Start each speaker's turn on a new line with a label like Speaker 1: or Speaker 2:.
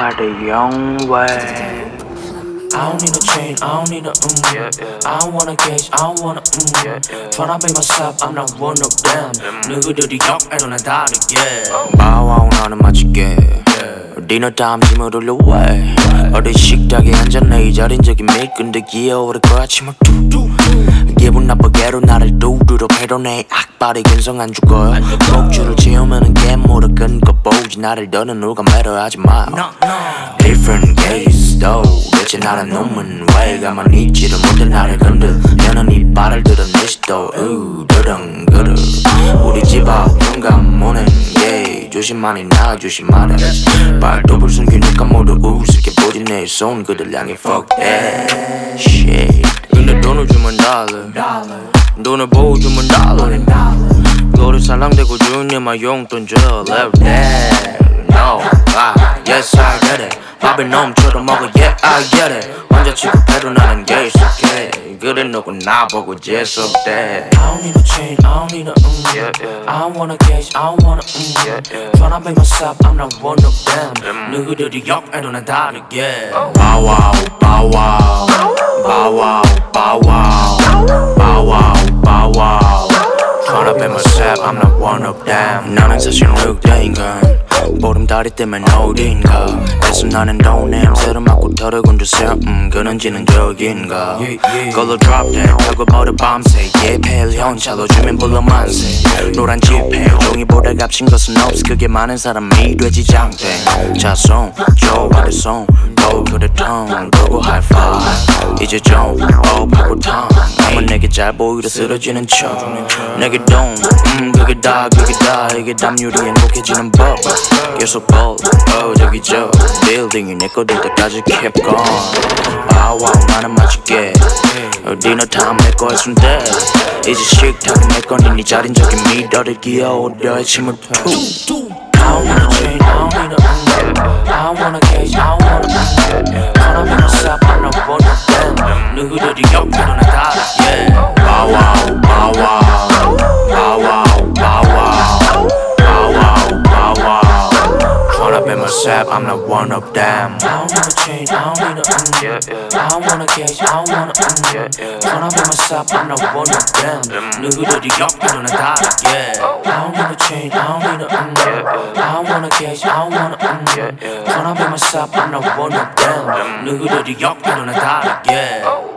Speaker 1: are the young way.
Speaker 2: I don't need a chain, I don't need a I don't wanna gauge, I don't wanna Tryna be myself, I'm not one of them 누구들이 역해도 난 다르게
Speaker 1: 바와우 나는 맞추게 디너 다음 짐을 올려 왜 어디 식탁에 앉아 내 자린 저기 밀근데 기어오를 거야 치마 툭툭 기분 나쁘게로 나를 두드려 패도 내 악발이 근성 안 죽어요 목줄을 지우면은 괴물을 끈거 보지 나를 더는 누가 매료하지 마 Different gaze though 대체 나란 놈은 왜 가만히 있지를 못해 나를 건드 너는 이빨을 드러내시 또 드렁그르 우리 집 앞 현관 문은 yeah 조심하니 나 조심하래 발톱을 숨기니까 모두 우습게 보지 내 손 그들 향해 fuck that shit 근데 돈을 주면 달러 돈을 보여주면 달러 너를 살랑대고 주님만 용돈 줘 left that no yes I get it 밥에 놈처럼 먹어 yeah I get it 혼자 취급해도 나는 계속해 그래 너고 나보고 재수없대
Speaker 2: I don't need a chain, I don't need a I don't wanna gauge, I don't wanna Tryna be myself, I'm not one of them 누구들이 역해도 난 다르게
Speaker 1: 바와우 바와우 바와우 바와우 바와우 바와우 Tryna be myself, I'm not one of them 나는 사실 늑대인간 보름달이 때문에 어딘가 그래서 나는 돈 냄새를 맡고 털을 건드세요 그런지는 저긴가 걸로 drop down 하고 버려 밤새 예패를 현찰로 주면 불러 만세 노란 지폐 종이보다 값진 것은 없어 그게 많은 사람이 되지 장땡 자손 조화의 손 또 그래 텅 돌고 하이파이브 이제 좀 업하고 탕 남은 내게 잘 보이려 쓰러지는 척 내게 돈 그게 다 이게 담률이 행복해지는 법 계속 저기 저 빌딩이 내 거 될 때까지 keep going 바와우 나는 맞출게 디너 타임 내 거 했으면 돼 이제 식탁은 내 거니 네 자린 저기 미러를 기어오려 힘을 툭
Speaker 2: I don't need a chain, I don't need a I don't wanna gauge, I don't wanna Tryna be myself, I'm not one of them 누구들이 역해도 난 다르게
Speaker 1: 바와우 바와우 바와우 바와우 바와우 바와우 Tryna be myself, I'm not one of them
Speaker 2: I don't need a chain, I don't need a I don't wanna gauge, I don't wanna Tryna be myself, I'm not one of them 누구들이 역해도 난 다르게 I don't need a chain, I don't need a I don't wanna gauge, I don't wanna Tryna be myself, I'm not one of them 누구들이 역해도 난 다르게